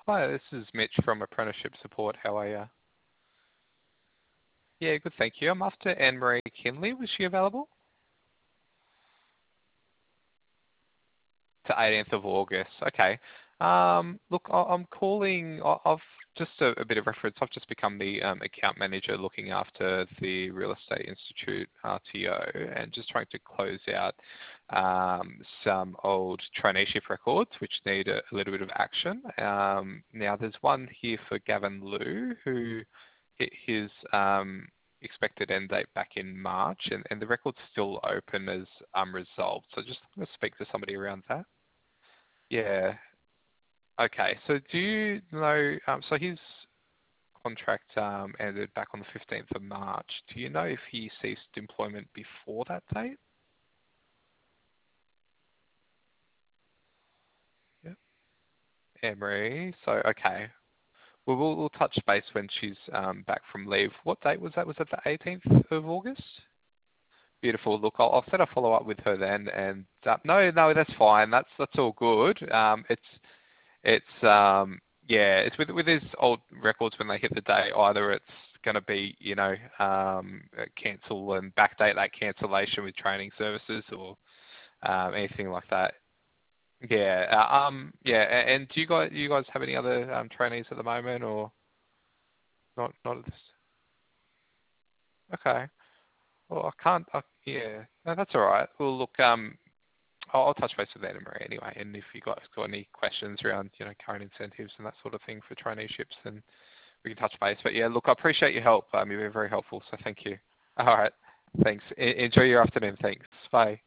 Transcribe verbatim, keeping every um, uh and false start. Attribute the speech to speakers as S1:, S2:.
S1: Hi, this is Mitch from Apprenticeship Support. How are you? Yeah, good, thank you. I'm after Anne-Marie Kinley. Was she available? To eighteenth of August. Okay. Um, look, I- I'm calling. I- I've just a, a bit of reference. I've just become the um, account manager looking after the Real Estate Institute R T O, and just trying to close out um, some old traineeship records which need a, a little bit of action. Um, now, there's one here for Gavin Liu, who hit his um, expected end date back in March, and, and the record's still open as unresolved. So just going to speak to somebody around that. Yeah. Okay. So do you know, um, so his contract um, ended back on the fifteenth of March. Do you know if he ceased employment before that date? Yeah. Emery. So, okay. Well, we'll, we'll touch base when she's um, back from leave. What date was that? Was that the eighteenth of August? Beautiful. Look, I'll, I'll set a follow up with her then. And uh, no, no, that's fine. That's that's all good. Um, it's It's um yeah, it's with with these old records when they hit the day, either it's going to be you know um, uh, cancel and backdate that cancellation with training services or um, anything like that. Yeah, uh, um yeah, a- and do you guys you guys have any other um, trainees at the moment or not? Not at this. Okay. Well, I can't. I, yeah, no, that's all right. Well, look, um, I'll, I'll touch base with Anna Marie anyway, and if you guys got any questions around you know current incentives and that sort of thing for traineeships, then we can touch base. But yeah, look, I appreciate your help. Um, you've been very helpful, so thank you. All right. Thanks. E- enjoy your afternoon. Thanks. Bye.